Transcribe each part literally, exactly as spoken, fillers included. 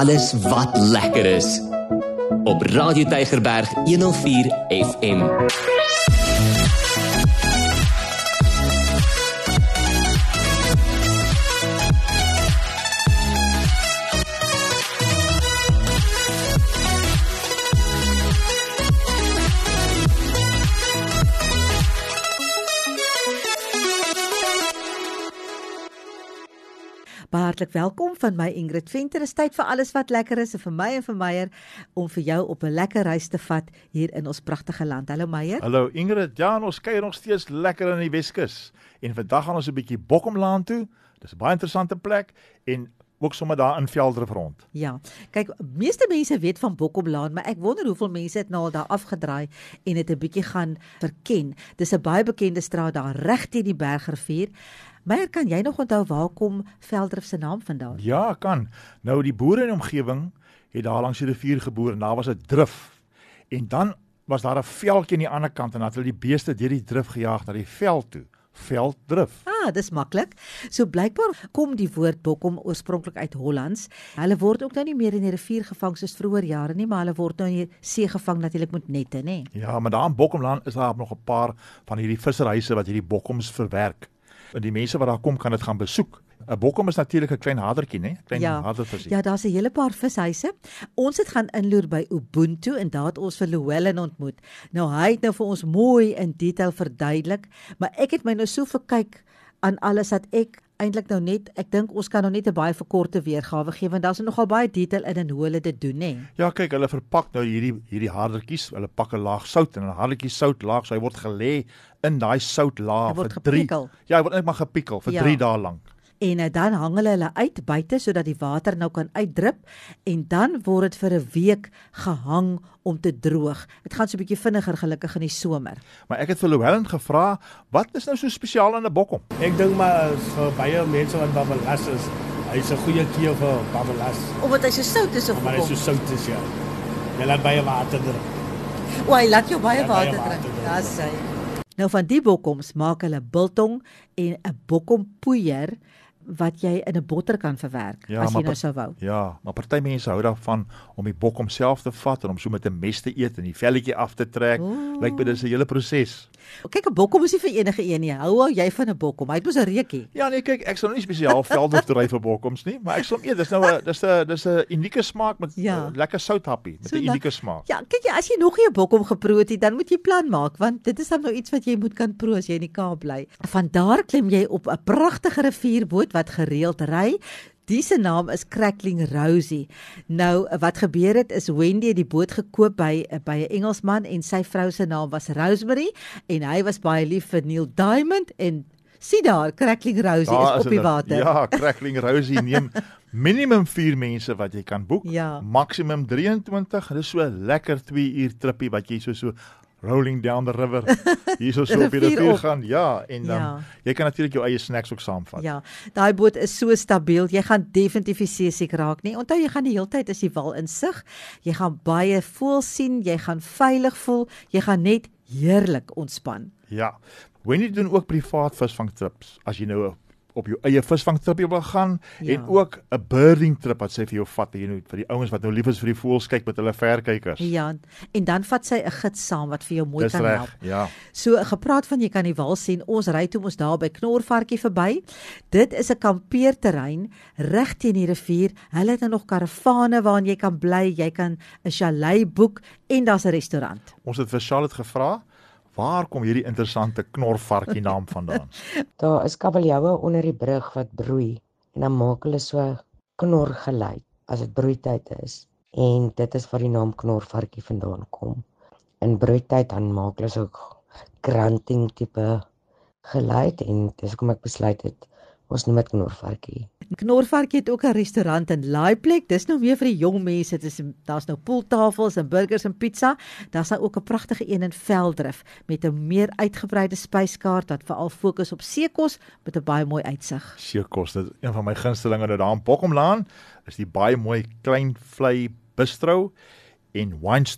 alles wat lekker is. Op Radio Tygerberg honderdvier F M. Hartlik welkom van my Ingrid Venter. Dit is tyd vir alles wat lekker is en vir my en vir Meyer om vir jou op 'n lekker reis te vat hier in ons pragtige land. Hallo Meyer. Hallo Ingrid. Ja, ons kuier nog steeds lekker in die Weskus. En vandag gaan ons 'n bietjie Bokkomlaan toe. Dis 'n baie interessante plek en ook sommer daar in Veldrif rond. Ja, kyk, meeste mense weet van Bokkomlaan, maar ek wonder hoeveel mense het nou al daar afgedraai en het 'n bietjie gaan verken. Dis 'n baie bekende straat daar reg teen die Bergrivier. Meyer, kan jy nog onthou waar kom Veldrif se naam vandaan? Ja, kan. Nou die boere in die omgewing het daar langs die rivier geboer en daar was 'n drif. En dan was daar 'n veldjie aan die ander kant en dan het hulle die beeste deur die drif gejaag na die veld toe. Velddrif. Ah, dis maklik. So blykbaar kom die woord bokkom oorspronklik uit Hollands. Hulle word ook nou nie meer in die rivier gevang soos vroeër jare nie, maar hulle word nou in die see gevang natuurlik met nette, nê? Ja, maar daar in Bokkomlaan is daar nog 'n paar van hierdie visserhuise wat hierdie bokkoms verwerk. En die mense wat daar kom kan dit gaan besoek. 'n Bokkom is natuurlik 'n klein hadertjie, né? Klein ja, hadervisie. Ja, daar's 'n hele paar vishuise. Ons het gaan inloer by Ubuntu en daar het ons vir Llewellyn ontmoet. Nou hy het nou vir ons mooi in detail verduidelik, maar ek het my nou so verkyk aan alles dat ek eintlik nou net, ek dink ons kan nou net 'n baie verkorte weergawe gee want daar's nogal baie detail in en hoe hulle dit doen, né? Ja, kyk, hulle verpak nou hierdie hierdie hardertjies, hulle pak 'n laag sout en 'n hardertjie soutlaag, so hy word gelê in daai soutlaag vir drie. Ja, hy word net maar gepikkel vir drie dae lank. En dan hang hulle hulle uit buite sodat die water nou kan uitdrup en dan word dit vir 'n week gehang om te droog. Dit gaan so 'n bietjie vinniger gelukkig in die somer. Maar ek het vir Llewellyn gevra, wat is nou so spesiaal aan 'n bokkom? Ek dink maar vir baie mense wat babelas is, hy's 'n goeie keer vir babelas. Omdat hy so sout is of maar hy so sout is ja. Jy laat baie water drink. O, hy laat jou baie ja, water baie drink. Dis hy. Nou van die bokkoms maak hulle biltong en 'n bokkompoeier wat jy in 'n botter kan verwerk, ja, as jy nou sou wou. Ja, maar party mense hou daarvan om die bokkom self te vat en om so met 'n mes te eet en die velletjie af te trek. Lyk my dis 'n hele proses. Kyk, 'n bokkom is nie vir enige een nie. Hou hou jy van 'n bokkom? Hy het mos 'n reukie. Ja, nee, kyk, ek sal nie spesiaal Veldrif toe ry vir bokkoms nie, maar ek sal eet. Dis nou 'n dis 'n dis 'n unieke smaak met ja. uh, lekker southappie met 'n so unieke smaak. Ja, kyk jy, as jy nog nie 'n bokkom geproe het nie, dan moet jy plan maak want dit is dan nou iets wat jy moet kan proe as jy in die Kaap bly. Van daar klim jy op 'n pragtige rivierboot wat gereeld ry. Die se naam is Crackling Rosie. Nou wat gebeur het is Wendy het die boot gekoop by by 'n Engelsman en sy vrou se naam was Rosemary en hy was baie lief vir Neil Diamond en sien daar Crackling Rosie daar is op die water. Ja, Crackling Rosie neem minimum vier mense wat jy kan boek, ja. Maximum drieëntwintig. Dit is so 'n lekker twee uur trippie wat jy so so rolling down the river. Hier so so op die rivier gaan. Ja, en dan ja. Jy kan natuurlik jou eie snacks ook saamvat. Ja, daai boot is so stabiel. Jy gaan definitief nie seesiek raak nie. Onthou jy gaan die hele tyd as jy wal insig. Jy gaan baie voëls sien, jy gaan veilig voel, jy gaan net heerlik ontspan. Ja. Wendy doen ook privaat visvangtrips. As jy nou op jou eie visvangtripie wil gaan ja. En ook 'n birding trip wat sy vir jou vat, jy nou vir die ouens wat nou lief is vir die voëls kyk met hulle verkykers. Ja, en dan vat sy 'n gids saam wat vir jou mooi Dis kan reg, help. Ja. So gepraat van jy kan die wal sien. Ons ry toe ons daar by Knorvarkie verby. Dit is 'n kampeerterrein reg teen die rivier. Hulle het nou nog karavane waarin jy kan bly, jy kan 'n chalet boek en daar's 'n restaurant. Ons het vir Charlotte gevra, waar kom hierdie interessante Knorvarkie naam vandaan? Daar is kabeljoue onder die brug wat broei en dan maak hulle so knorgeluid as dit broeityd is. En dit is waar die naam Knorvarkie vandaan kom. In broeityd dan maak hulle so grunting tipe geluid en dis hoekom ek besluit het ons noem dit Knorvarkie. Knorvarkie het ook 'n restaurant in Laaiplek. Dis nou meer vir die jong mense. Dit is daar's nou pooltafels en burgers en pizza. Daar's nou ook 'n pragtige een in Veldrif met 'n meer uitgebreide spyskaart wat veral fokus op seekos met 'n baie mooi uitsig. Seekos, dit is een van my gunstelinge nou daar in Bokkomlaan. Is die baie mooi klein vlei bistro en wine stoep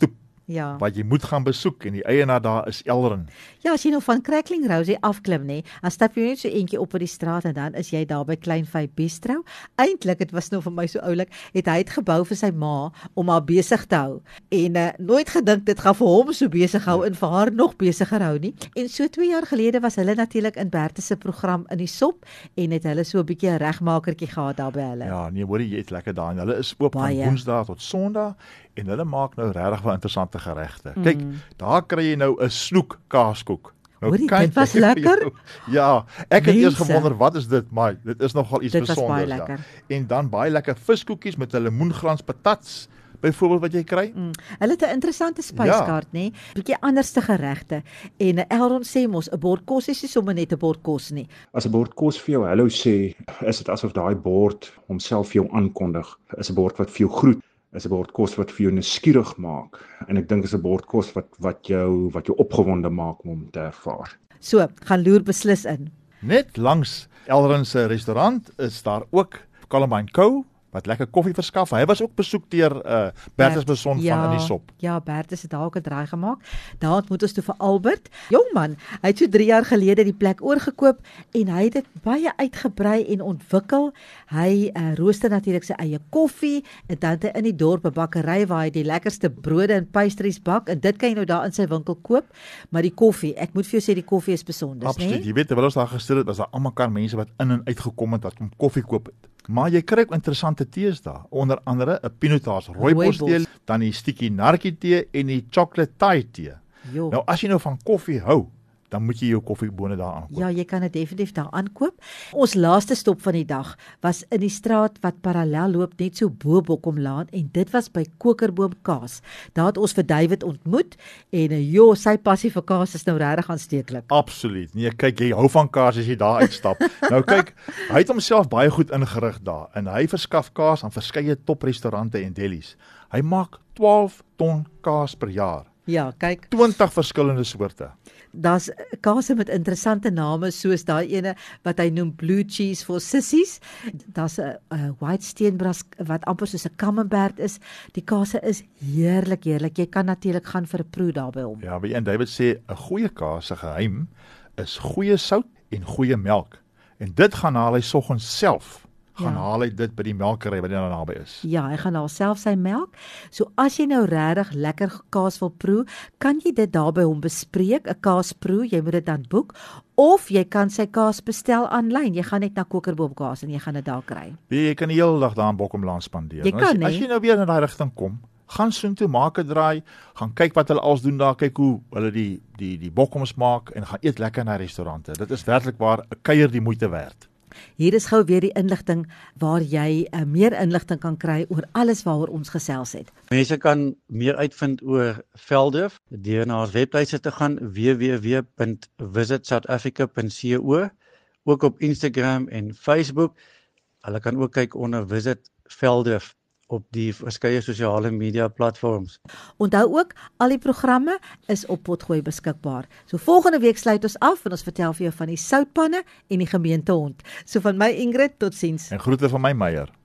Ja. wat jy moet gaan besoek en die eienaar daar is Elrin. Ja, as jy nou van Crackling Rosie afklim nê, dan stap jy net so eentjie op op die straat en dan is jy daar by Klein Vy Bistro. Eintlik, dit was nou vir my so oulik, het hy het gebou vir sy ma om haar besig te hou en uh, nooit gedink dit gaan vir hom so besig hou en vir haar nog besiger hou nie. En so twee jaar gelede was hulle natuurlik in Bertus se program in die sop en het hulle so 'n bietjie 'n regmakertjie gehad daar by hulle. Ja, nee, hoor jy, eet lekker daar en hulle is oop Baie. van Woensdae tot Sondag en hulle maak nou regtig wel interessante geregte. Kyk, Mm. daar kry jy nou 'n snoek kaaskoek. Nou, Hoorie, kyk, dit was vir lekker. jou. Ja, ek het eers Mense. gewonder wat is dit, maar dit is nogal iets Dit was baie besonders. lekker. Ja. En dan baie lekker viskoekies met 'n lemoenglans patats, byvoorbeeld wat jy kry. Mm. Hulle het 'n interessante spyskaart, ja. nê? Bietjie anderste geregte. En uh, Elron sê mos 'n bord kos is nie sommer net 'n bord kos nie. As 'n bord kos vir jou hallo sê, is dit asof daai bord homself vir jou aankondig. Is 'n bord wat vir jou groet, is 'n bord kos wat vir jou nuuskierig maak. En ek dink is 'n bord kos wat wat jou wat jou opgewonde maak om hom te ervaar. So, gaan loer beslis in. Net langs Elrin se restaurant is daar ook Columbine Co wat lekker koffie verskaf. Hy was ook besoek deur uh, Bertus Beson ja, van In die Sop. Ja, Bertus het daar ook 'n draai gemaak. Daar ontmoet ons toe vir Albert. Jong man, hy het so drie jaar gelede die plek oorgekoop en hy het dit baie uitgebrei en ontwikkel. Hy uh, rooster natuurlik sy eie koffie en dan het hy in die dorp 'n bakkery waar hy die lekkerste brode en pastries bak en dit kan jy nou daar in sy winkel koop. Maar die koffie, ek moet vir jou sê die koffie is besonder, Absoluut. né? Jy weet, terwyl ons daar gesit het, was daar almekaar mense wat in en uit gekom het wat kom koffie koop het. Maar jy kry ook interessante tees daar, onder andere 'n pinotage rooibos tee, dan die sticky narkie tee en die chocolate thai tee. Jo. Nou as jy nou van koffie hou, dan moet jy jou koffiebone daar aankoop. Ja, jy kan dit definitief daar aankoop. Ons laaste stop van die dag was in die straat wat parallel loop net so bo Bokkomlaan en dit was by Kokerboom Kaas. Daar het ons vir David ontmoet en uh, jo, sy passie vir kaas is nou regtig aansteeklik. Absoluut. Nee, kyk, jy hou van kaas as jy daar uitstap. Nou kyk, hy het homself baie goed ingerig daar en hy verskaf kaas aan verskeie toprestaurante en delis. Hy maak twaalf ton kaas per jaar. Ja, kyk, twintig verskillende soorte. daar's kaase met interessante name soos daai ene wat hy noem blue cheese for sissies. Daar's 'n white steenbras wat amper soos 'n camembert is. Die kaase is heerlik, heerlik. Jy kan natuurlik gaan vir 'n proe daar by hom. Ja, weet jy, en David sê 'n goeie kaas se geheim is goeie sout en goeie melk. En dit gaan haal hy soggens self. Gaan Ja. haal hy dit by die melkery wat daar naby is. Ja, hy gaan daar self sy melk. So as jy nou regtig lekker kaas wil proe, kan jy dit daar by hom bespreek, 'n kaasproe, jy moet dit dan boek, of jy kan sy kaas bestel aanlyn. Jy gaan net na Kokerboom Kaas en jy gaan dit daar kry. Weet jy, jy kan die hele dag daar in Bokkomlaan spandeer. Jy En as, kan, as hè? jy nou weer in daai rigting kom, gaan soontoe, maak 'n draai, gaan kyk wat hulle als doen daar, kyk hoe hulle die die die bokkoms maak en gaan eet lekker na restaurante. Dit is werklik waar 'n kuier die moeite werd. Hier is gou weer die inligting waar jy uh, meer inligting kan kry oor alles waaroor ons gesels het. Mense kan meer uitvind oor Veldhof deur na ons webtuiste te gaan w w w punt visit south africa punt co, ook op Instagram en Facebook. Hulle kan ook kyk onder Visit Veldhof op die verskeie sosiale media platforms. Onthou ook, al die programme is op Potgooi beskikbaar. So volgende week sluit ons af en ons vertel vir jou van die soutpanne en die gemeentehond. So van my Ingrid, totsiens. En groete van my Meyer.